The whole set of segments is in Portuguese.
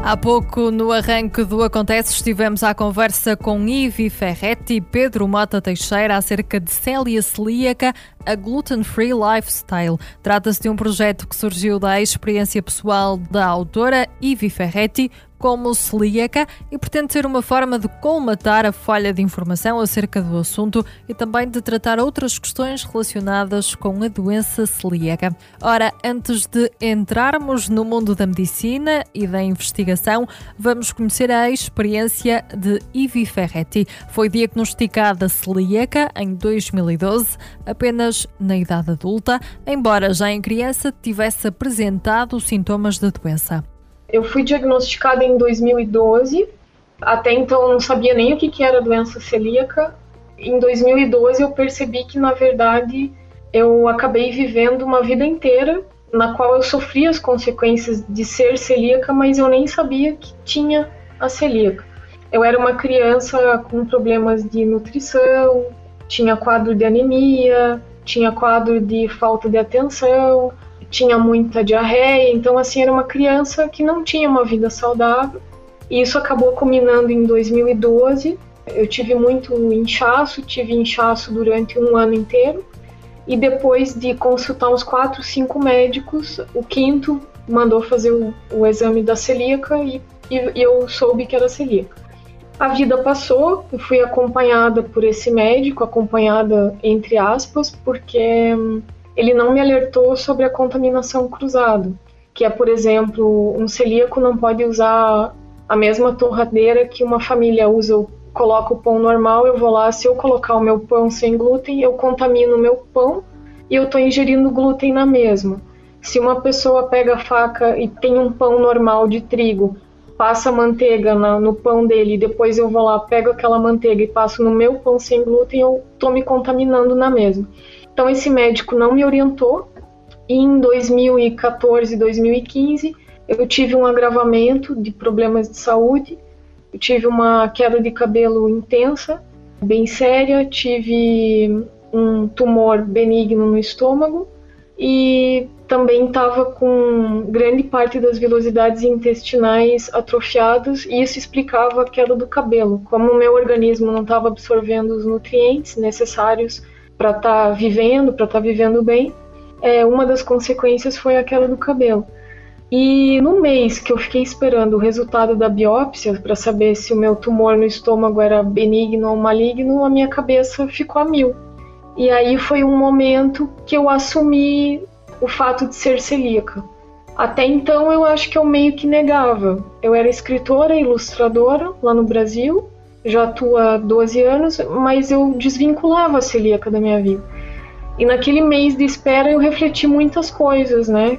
Há pouco, no arranque do Acontece, estivemos à conversa com Ivi Ferretti e Pedro Mota Teixeira acerca de Célia Celíaca, a Gluten Free Lifestyle. Trata-se de um projeto que surgiu da experiência pessoal da autora Ivi Ferretti como celíaca e pretende ser uma forma de colmatar a falha de informação acerca do assunto e também de tratar outras questões relacionadas com a doença celíaca. Ora, antes de entrarmos no mundo da medicina e da investigação, vamos conhecer a experiência de Ivi Ferretti. Foi diagnosticada celíaca em 2012, apenas na idade adulta, embora já em criança tivesse apresentado sintomas da doença. Eu fui diagnosticada em 2012, até então eu não sabia nem o que era doença celíaca. Em 2012 eu percebi que, na verdade, eu acabei vivendo uma vida inteira na qual eu sofria as consequências de ser celíaca, mas eu nem sabia que tinha a celíaca. Eu era uma criança com problemas de nutrição, tinha quadro de anemia, tinha quadro de falta de atenção, tinha muita diarreia, então assim, era uma criança que não tinha uma vida saudável, e isso acabou culminando em 2012. Eu tive muito inchaço, tive inchaço durante um ano inteiro, e depois de consultar uns 4, 5 médicos, o quinto mandou fazer o exame da celíaca e eu soube que era celíaca. A vida passou, eu fui acompanhada por esse médico, acompanhada entre aspas, porque ele não me alertou sobre a contaminação cruzada, que é, por exemplo, um celíaco não pode usar a mesma torradeira que uma família usa. Eu coloco o pão normal, eu vou lá, se eu colocar o meu pão sem glúten, eu contamino o meu pão e eu estou ingerindo glúten na mesma. Se uma pessoa pega a faca e tem um pão normal de trigo, passa manteiga no pão dele e depois eu vou lá, pego aquela manteiga e passo no meu pão sem glúten, eu estou me contaminando na mesma. Então esse médico não me orientou, e em 2014, 2015 eu tive um agravamento de problemas de saúde, eu tive uma queda de cabelo intensa, bem séria, tive um tumor benigno no estômago e também estava com grande parte das vilosidades intestinais atrofiadas, e isso explicava a queda do cabelo. Como o meu organismo não estava absorvendo os nutrientes necessários para estar vivendo bem, uma das consequências foi a queda do cabelo. E no mês que eu fiquei esperando o resultado da biópsia para saber se o meu tumor no estômago era benigno ou maligno, a minha cabeça ficou a mil. E aí foi um momento que eu assumi o fato de ser celíaca. Até então eu acho que eu meio que negava. Eu era escritora e ilustradora lá no Brasil, já atuo há 12 anos, mas eu desvinculava a celíaca da minha vida. E naquele mês de espera eu refleti muitas coisas, né?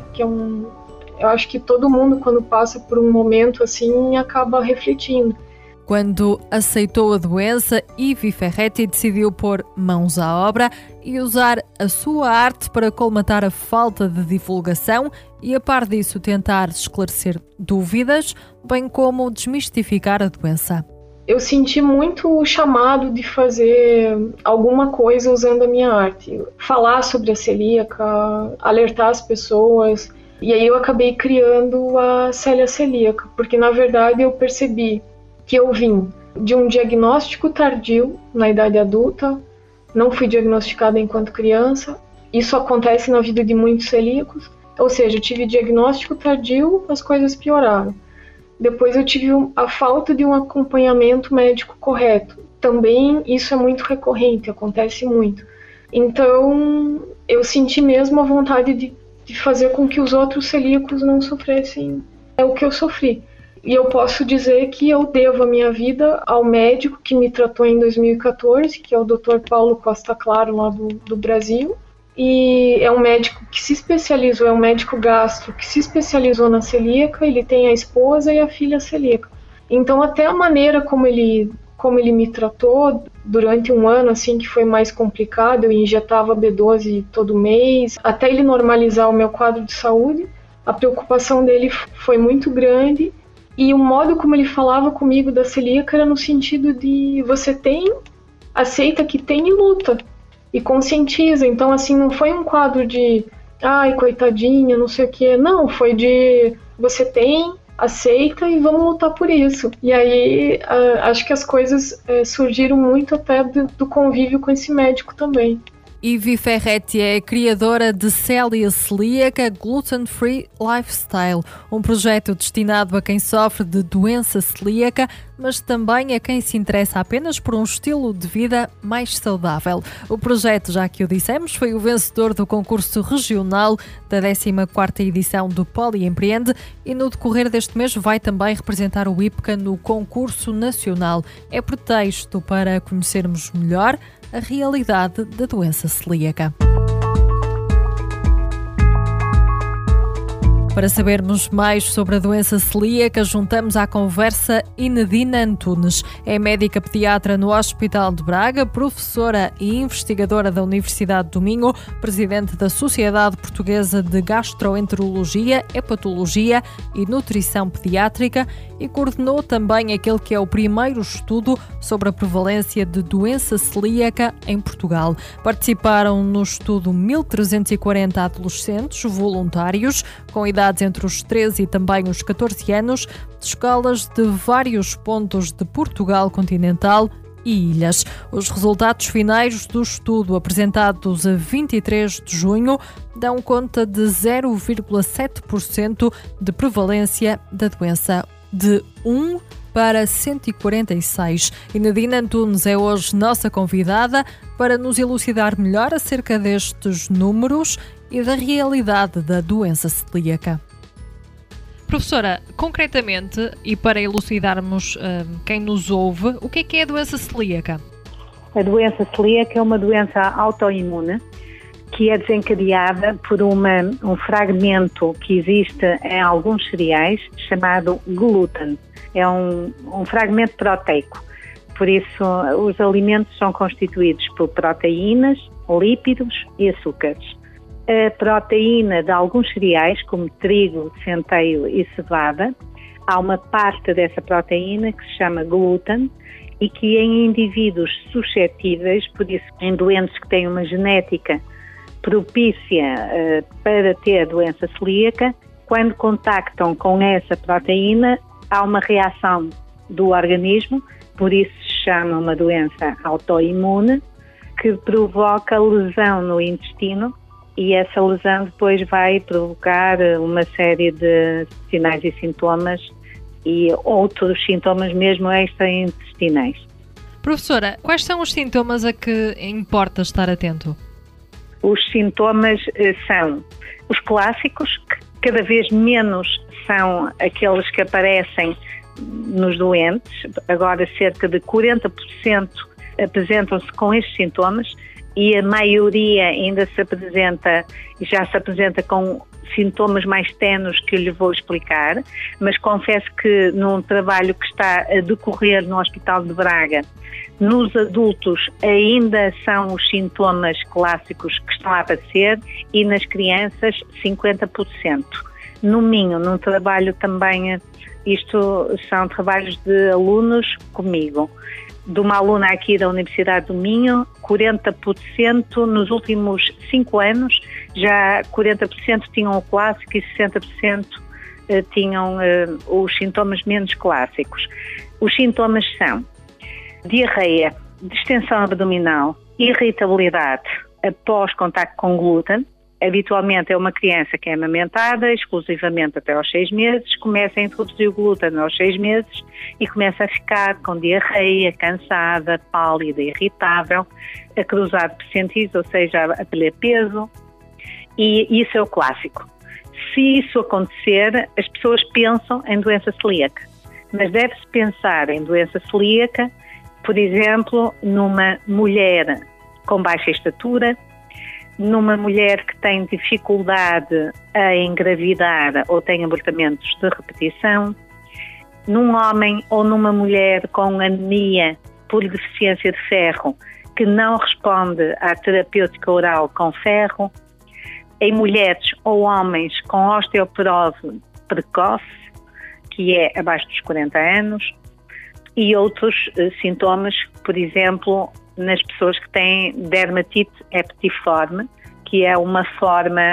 Eu acho que todo mundo, quando passa por um momento assim, acaba refletindo. Quando aceitou a doença, Ivi Ferretti decidiu pôr mãos à obra e usar a sua arte para colmatar a falta de divulgação e, a par disso, tentar esclarecer dúvidas, bem como desmistificar a doença. Eu senti muito o chamado de fazer alguma coisa usando a minha arte. Falar sobre a celíaca, alertar as pessoas. E aí eu acabei criando a Célia Celíaca, porque na verdade eu percebi que eu vim de um diagnóstico tardio na idade adulta, não fui diagnosticada enquanto criança. Isso acontece na vida de muitos celíacos. Ou seja, eu tive diagnóstico tardio, as coisas pioraram. Depois eu tive a falta de um acompanhamento médico correto. Também isso é muito recorrente, acontece muito. Então eu senti mesmo a vontade de fazer com que os outros celíacos não sofressem o que eu sofri. E eu posso dizer que eu devo a minha vida ao médico que me tratou em 2014, que é o Dr. Paulo Costa Claro, lá do Brasil. E é um médico que se especializou, é um médico gastro que se especializou na celíaca. Ele tem a esposa e a filha celíaca. Então até a maneira como ele me tratou durante um ano, assim, que foi mais complicado, eu injetava B12 todo mês, até ele normalizar o meu quadro de saúde, a preocupação dele foi muito grande. E o modo como ele falava comigo da celíaca era no sentido de você aceita que tem e luta. E conscientiza. Então, assim, não foi um quadro de ai, coitadinha, não sei o quê. Não, foi de você tem, aceita e vamos lutar por isso. E aí acho que as coisas surgiram muito até do convívio com esse médico também. Ivi Ferretti é criadora de Célia Celíaca Gluten Free Lifestyle, um projeto destinado a quem sofre de doença celíaca, mas também a quem se interessa apenas por um estilo de vida mais saudável. O projeto, já que o dissemos, foi o vencedor do concurso regional da 14ª edição do Poli Empreende e no decorrer deste mês vai também representar o IPCA no concurso nacional. É pretexto para conhecermos melhor a realidade da doença celíaca. Para sabermos mais sobre a doença celíaca, juntamos à conversa Inedina Antunes. É médica pediatra no Hospital de Braga, professora e investigadora da Universidade do Minho, presidente da Sociedade Portuguesa de Gastroenterologia, Hepatologia e Nutrição Pediátrica e coordenou também aquele que é o primeiro estudo sobre a prevalência de doença celíaca em Portugal. Participaram no estudo 1.340 adolescentes voluntários com idade entre os 13 e também os 14 anos, de escolas de vários pontos de Portugal continental e ilhas. Os resultados finais do estudo, apresentados a 23 de junho, dão conta de 0,7% de prevalência da doença, de 1 para 146. Inedina Antunes é hoje nossa convidada para nos elucidar melhor acerca destes números e da realidade da doença celíaca. Professora, concretamente, e para elucidarmos quem nos ouve, o que é a doença celíaca? A doença celíaca é uma doença autoimune que é desencadeada por um fragmento que existe em alguns cereais chamado glúten. É um fragmento proteico. Por isso, os alimentos são constituídos por proteínas, lípidos e açúcares. A proteína de alguns cereais, como trigo, centeio e cevada, há uma parte dessa proteína que se chama glúten e que em indivíduos suscetíveis, por isso em doentes que têm uma genética propícia para ter a doença celíaca, quando contactam com essa proteína, há uma reação do organismo, por isso se chama uma doença autoimune, que provoca lesão no intestino e essa lesão depois vai provocar uma série de sinais e sintomas e outros sintomas mesmo extraintestinais. Professora, quais são os sintomas a que importa estar atento? Os sintomas são os clássicos, que cada vez menos são aqueles que aparecem nos doentes. Agora cerca de 40% apresentam-se com estes sintomas e a maioria ainda já se apresenta com sintomas mais ténues que eu lhe vou explicar, mas confesso que num trabalho que está a decorrer no Hospital de Braga, nos adultos ainda são os sintomas clássicos que estão a aparecer e nas crianças 50%. No Minho, num trabalho também, isto são trabalhos de alunos comigo, de uma aluna aqui da Universidade do Minho, 40% nos últimos 5 anos, já 40% tinham o clássico e 60% tinham os sintomas menos clássicos. Os sintomas são diarreia, distensão abdominal, irritabilidade após contacto com glúten. Habitualmente é uma criança que é amamentada exclusivamente até aos 6 meses, começa a introduzir o glúten aos 6 meses e começa a ficar com diarreia, cansada, pálida, irritável, a cruzar de percentis, ou seja, a perder peso, e isso é o clássico. Se isso acontecer, as pessoas pensam em doença celíaca, mas deve-se pensar em doença celíaca, por exemplo, numa mulher com baixa estatura, numa mulher que tem dificuldade a engravidar ou tem abortamentos de repetição, num homem ou numa mulher com anemia por deficiência de ferro que não responde à terapêutica oral com ferro, em mulheres ou homens com osteoporose precoce, que é abaixo dos 40 anos, e outros sintomas, por exemplo, nas pessoas que têm dermatite epitiforme, que é uma forma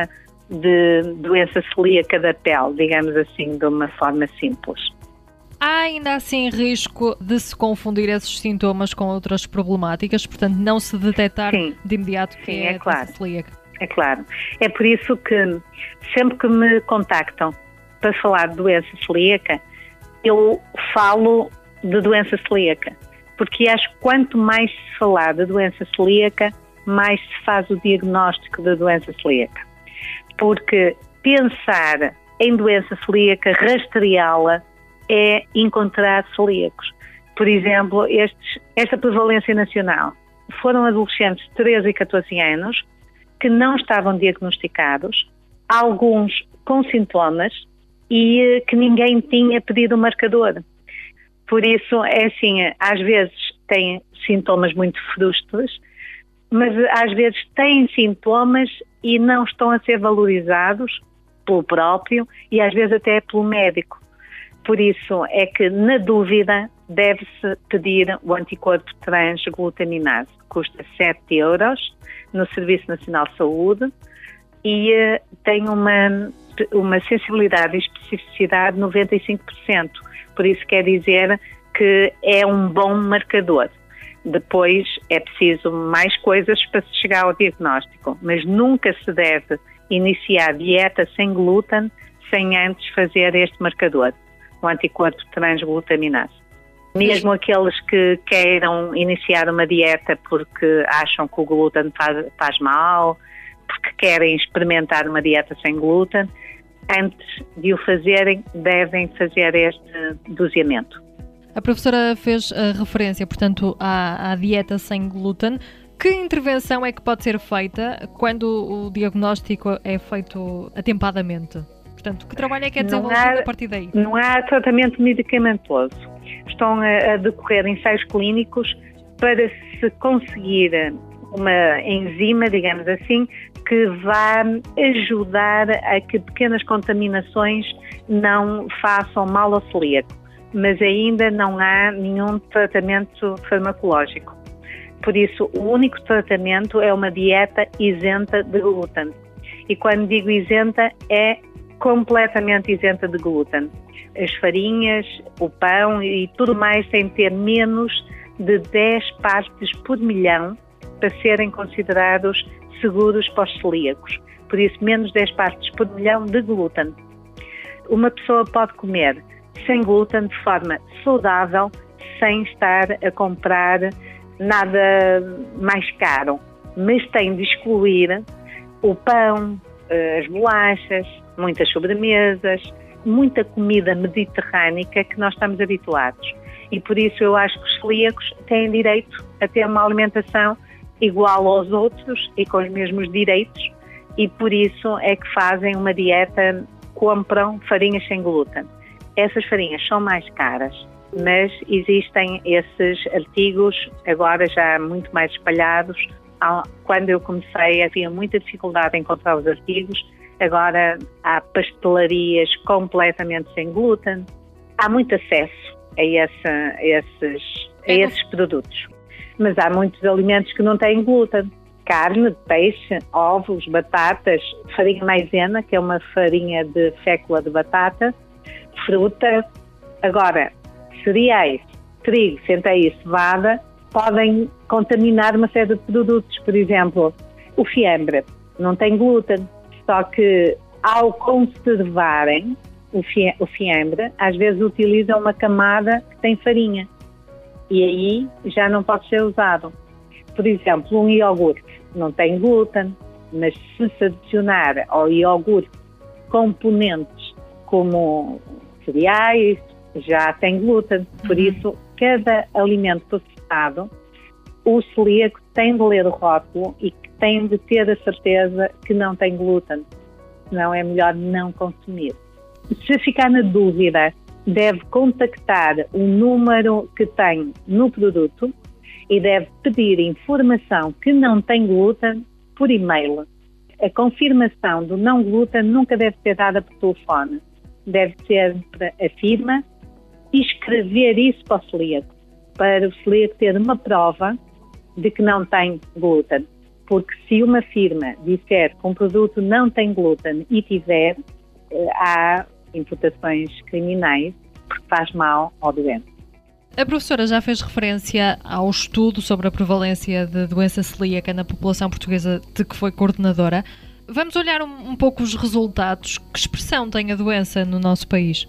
de doença celíaca da pele, digamos assim, de uma forma simples. Há ainda assim risco de se confundir esses sintomas com outras problemáticas, portanto não se detectar de imediato que é doença celíaca? É claro. É por isso que sempre que me contactam para falar de doença celíaca, eu falo de doença celíaca, porque acho que quanto mais se falar de doença celíaca, mais se faz o diagnóstico da doença celíaca. Porque pensar em doença celíaca, rastreá-la, é encontrar celíacos. Por exemplo, esta prevalência nacional foram adolescentes de 13 e 14 anos que não estavam diagnosticados, alguns com sintomas e que ninguém tinha pedido o marcador. Por isso, é assim, às vezes têm sintomas muito frustros, mas às vezes têm sintomas e não estão a ser valorizados pelo próprio e às vezes até pelo médico. Por isso é que, na dúvida, deve-se pedir o anticorpo transglutaminase. Custa 7 euros no Serviço Nacional de Saúde e tem uma sensibilidade e especificidade de 95%. Por isso quer dizer que é um bom marcador. Depois é preciso mais coisas para se chegar ao diagnóstico, mas nunca se deve iniciar dieta sem glúten sem antes fazer este marcador, o anticorpo transglutaminase. Mesmo aqueles que queiram iniciar uma dieta porque acham que o glúten faz mal, porque querem experimentar uma dieta sem glúten, antes de o fazerem, devem fazer este doseamento. A professora fez a referência, portanto, à dieta sem glúten. Que intervenção é que pode ser feita quando o diagnóstico é feito atempadamente? Portanto, que trabalho é que é desenvolvido a partir daí? Não há tratamento medicamentoso. Estão a decorrer ensaios clínicos para se conseguir uma enzima, digamos assim, que vá ajudar a que pequenas contaminações não façam mal ao celíaco. Mas ainda não há nenhum tratamento farmacológico. Por isso, o único tratamento é uma dieta isenta de glúten. E quando digo isenta, é completamente isenta de glúten. As farinhas, o pão e tudo mais têm de ter menos de 10 partes por milhão para serem considerados seguros para os celíacos. Por isso, menos 10 partes por milhão de glúten. Uma pessoa pode comer sem glúten de forma saudável, sem estar a comprar nada mais caro, mas tem de excluir o pão, as bolachas, muitas sobremesas, muita comida mediterrânica que nós estamos habituados. E por isso eu acho que os celíacos têm direito a ter uma alimentação igual aos outros e com os mesmos direitos, e por isso é que fazem uma dieta, compram farinhas sem glúten. Essas farinhas são mais caras, mas existem esses artigos agora já muito mais espalhados. Quando eu comecei havia muita dificuldade em encontrar os artigos, agora há pastelarias completamente sem glúten, há muito acesso a esses produtos. Mas há muitos alimentos que não têm glúten: carne, peixe, ovos, batatas, farinha maizena, que é uma farinha de fécula de batata, fruta. Agora, cereais, trigo, centeio e cevada podem contaminar uma série de produtos. Por exemplo, o fiambre não tem glúten, só que ao conservarem o fiambre, às vezes utilizam uma camada que tem farinha e aí já não pode ser usado. Por exemplo, um iogurte não tem glúten, mas se adicionar ao iogurte componentes como cereais, já tem glúten. Por isso, cada alimento processado, o celíaco tem de ler o rótulo e tem de ter a certeza que não tem glúten. Senão é melhor não consumir. Se ficar na dúvida, deve contactar o número que tem no produto e deve pedir informação que não tem glúten por e-mail. A confirmação do não glúten nunca deve ser dada por telefone. Deve ser para a firma e escrever isso para o celíaco, ter uma prova de que não tem glúten. porque se uma firma disser que um produto não tem glúten e tiver, há imputações criminais porque faz mal ao doente. A professora já fez referência ao estudo sobre a prevalência de doença celíaca na população portuguesa de que foi coordenadora. Vamos olhar um pouco os resultados. Que expressão tem a doença no nosso país?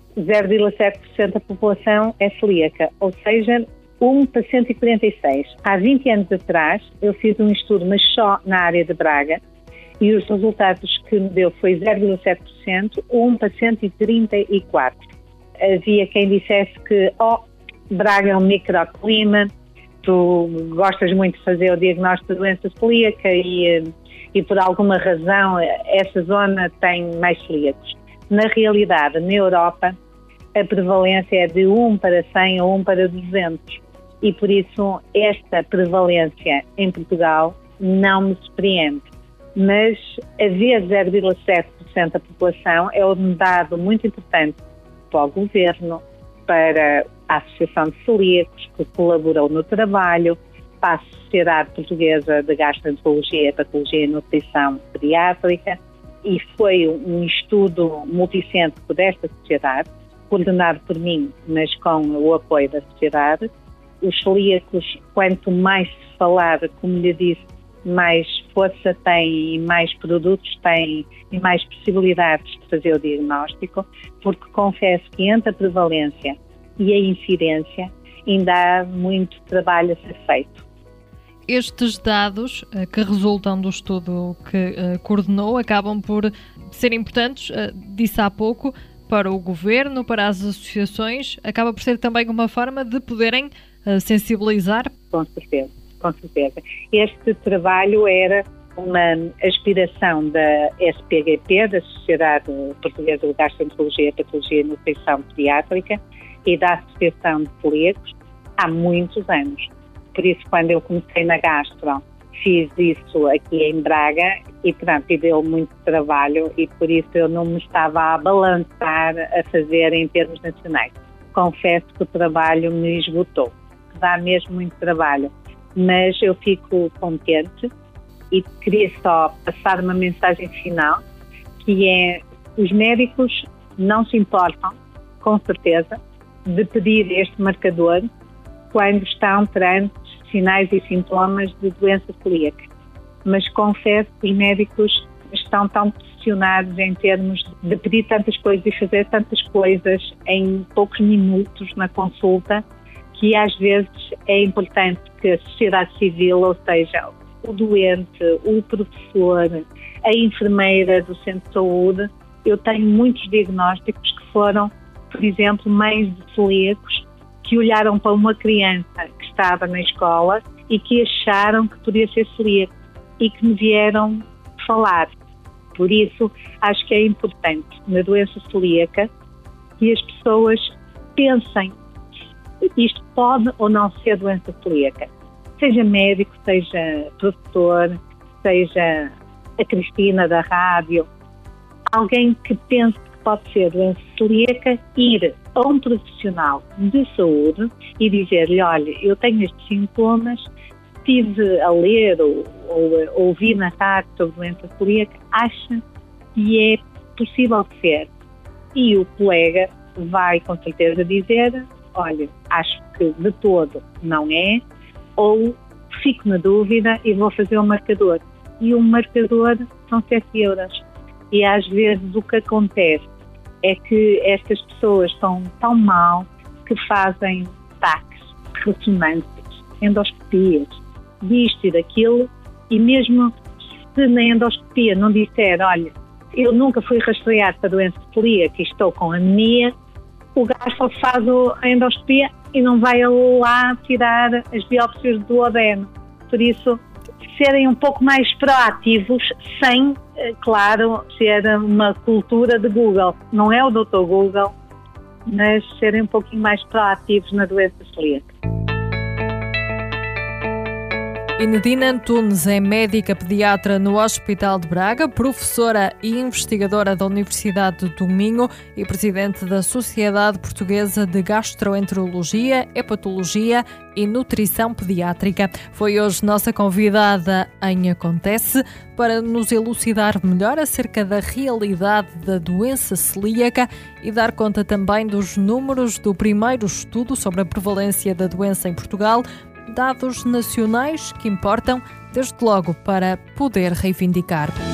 0,7% da população é celíaca, ou seja, 1 para 146. Há 20 anos atrás, eu fiz um estudo, mas só na área de Braga, e os resultados que me deu foi 0,7%, 1 para 134. Havia quem dissesse que, Braga é um microclima, tu gostas muito de fazer o diagnóstico de doença celíaca e por alguma razão essa zona tem mais celíacos. Na realidade, na Europa, a prevalência é de 1 para 100 ou 1 para 200 e por isso esta prevalência em Portugal não me surpreende. Mas haver 0,7% da população é um dado muito importante para o Governo, para a Associação de Celíacos, que colaborou no trabalho, para a Sociedade Portuguesa de Gastroenterologia, Patologia e Nutrição Pediátrica, e foi um estudo multicêntrico desta sociedade, coordenado por mim, mas com o apoio da sociedade. Os celíacos, quanto mais se falar, como lhe disse, mais força têm e mais produtos têm e mais possibilidades de fazer o diagnóstico, porque confesso que entre a prevalência e a incidência ainda há muito trabalho a ser feito. Estes dados que resultam do estudo que coordenou acabam por ser importantes, disse há pouco, para o Governo, para as associações, acaba por ser também uma forma de poderem sensibilizar? Com certeza. Este trabalho era uma aspiração da SPGP, da Sociedade Portuguesa de Gastroenterologia, Patologia e Nutrição Pediátrica, e da Associação de Celíacos há muitos anos. Por isso, quando eu comecei na gastro, fiz isso aqui em Braga e, portanto, deu muito trabalho e por isso eu não me estava a balançar a fazer em termos nacionais. Confesso que o trabalho me esgotou, dá mesmo muito trabalho, mas eu fico contente e queria só passar uma mensagem final, que é: os médicos não se importam, com certeza, de pedir este marcador quando estão perante sinais e sintomas de doença celíaca. Mas confesso que os médicos estão tão pressionados em termos de pedir tantas coisas e fazer tantas coisas em poucos minutos na consulta, que às vezes é importante que a sociedade civil, ou seja, o doente, o professor, a enfermeira do centro de saúde, eu tenho muitos diagnósticos que foram, por exemplo, mães de celíacos que olharam para uma criança que estava na escola e que acharam que podia ser celíaco e que me vieram falar. Por isso, acho que é importante na doença celíaca que as pessoas pensem: isto pode ou não ser doença celíaca. Seja médico, seja professor, seja a Cristina da rádio, alguém que pense que pode ser doença celíaca, ir a um profissional de saúde e dizer-lhe: olha, eu tenho estes sintomas, estive a ler ou ouvir na rádio sobre doença celíaca, acha que é possível ser? E o colega vai com certeza dizer: olha, acho que de todo não é, ou fico na dúvida e vou fazer um marcador. E um marcador são 7 euros. E às vezes o que acontece é que estas pessoas estão tão mal que fazem taques, ressonâncias, endoscopias, disto e daquilo, e mesmo se na endoscopia não disser: olha, eu nunca fui rastreado para doença celíaca e estou com anemia, o gastro faz a endoscopia e não vai lá tirar as biópsias do duodeno. Por isso, serem um pouco mais proativos, sem, claro, ser uma cultura de Google. Não é o Dr. Google, mas serem um pouquinho mais proativos na doença celíaca. Enedina Antunes é médica pediatra no Hospital de Braga, professora e investigadora da Universidade do Minho e presidente da Sociedade Portuguesa de Gastroenterologia, Hepatologia e Nutrição Pediátrica. Foi hoje nossa convidada em Acontece para nos elucidar melhor acerca da realidade da doença celíaca e dar conta também dos números do primeiro estudo sobre a prevalência da doença em Portugal, dados nacionais que importam, desde logo, para poder reivindicar.